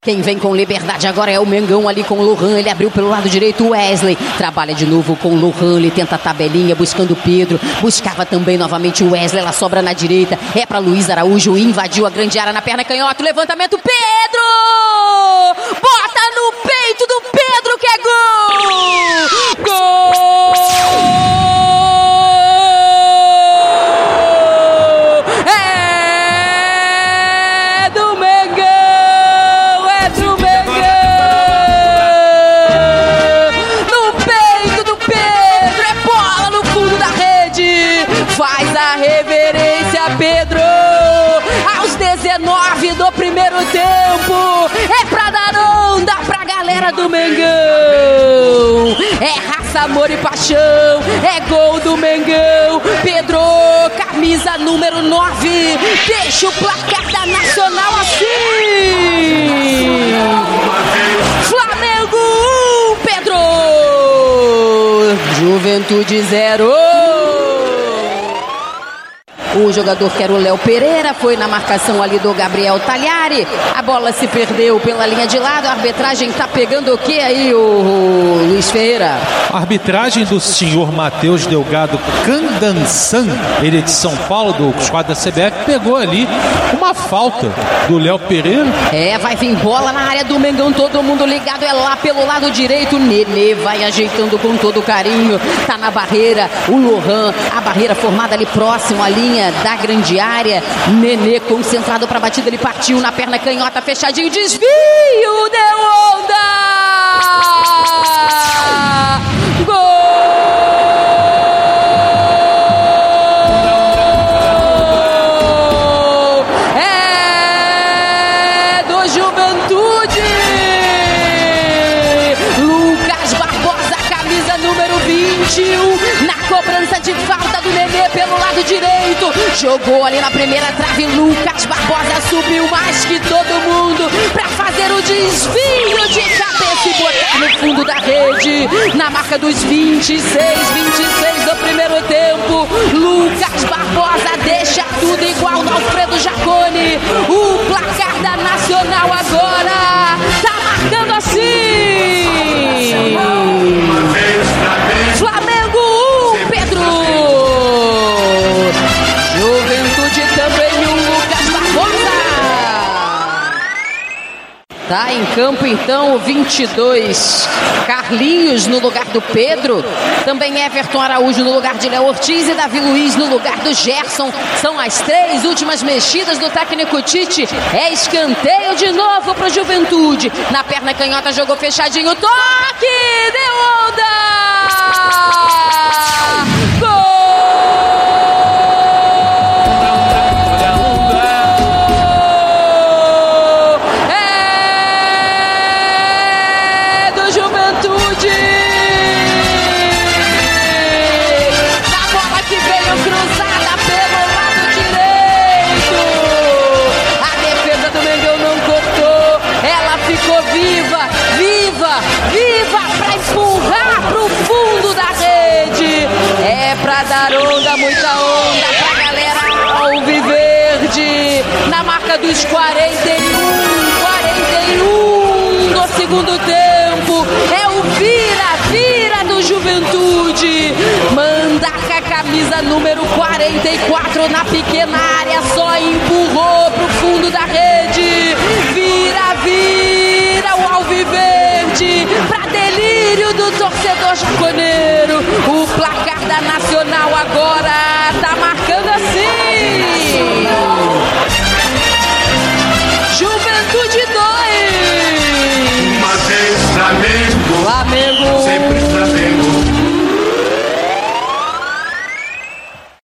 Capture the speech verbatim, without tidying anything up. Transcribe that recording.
Quem vem com liberdade agora é o Mengão ali com o Lohan, ele abriu pelo lado direito o Wesley, trabalha de novo com o Lohan, ele tenta a tabelinha buscando o Pedro, buscava também novamente o Wesley, ela sobra na direita, é para Luiz Araújo, invadiu a grande área na perna canhota, levantamento, Pedro! Bota no peito do Pedro que é gol! Gol! Pedro, aos dezenove do primeiro tempo, é pra dar onda pra galera do Mengão, é raça, amor e paixão, é gol do Mengão, Pedro, camisa número nove, deixa o placar da Nacional assim, Flamengo um, Pedro, Juventude zero. O jogador que era o Léo Pereira foi na marcação ali do Gabriel Talhari. A bola se perdeu pela linha de lado. A arbitragem tá pegando o que aí, o, o Luiz Ferreira? A arbitragem do senhor Matheus Delgado Candansan, ele é de São Paulo, do quadro da C B F, pegou ali uma falta do Léo Pereira. É, vai vir bola na área do Mengão, todo mundo ligado, é lá pelo lado direito. Nenê vai ajeitando com todo carinho. Tá na barreira, o Lohan, a barreira formada ali próximo à linha da grande área, Nenê concentrado para a batida, ele partiu na perna canhota, fechadinho, desvio, deu onda, gol, é do Juventude, Lucas Barbosa, camisa número vinte e um, na cobrança de falta do Nenê pelo lado direito, jogou ali na primeira trave, Lucas Barbosa subiu mais que todo mundo pra fazer o desvio de cabeça e botar no fundo da rede, na marca dos vinte e seis, vinte e seis do primeiro tempo, Lucas Barbosa deixa tudo igual no Alfredo Jaconi, o placar da Nacional agora tá marcando assim, Flamengo um, Pedro, Juventude também um, Lucas Barbosa. Tá em campo então o vinte e dois, Carlinhos no lugar do Pedro, também Everton Araújo no lugar de Léo Ortiz e Davi Luiz no lugar do Gerson. São as três últimas mexidas do técnico Tite. É escanteio de novo pro Juventude. Na perna canhota jogou fechadinho, toque, deu onda, gol. Pra dar onda, muita onda pra galera alviverde, na marca dos quarenta e um, quarenta e um do segundo tempo, é o vira, vira do Juventude, Mandaca, camisa número quarenta e quatro na pequena área, só empurrou pro fundo da rede, vira, vira o alviverde, pra delírio do torcedor jaconeiro, o placar da Nacional agora tá marcando assim, Juventude dois, uma vez Flamengo, Flamengo. Sempre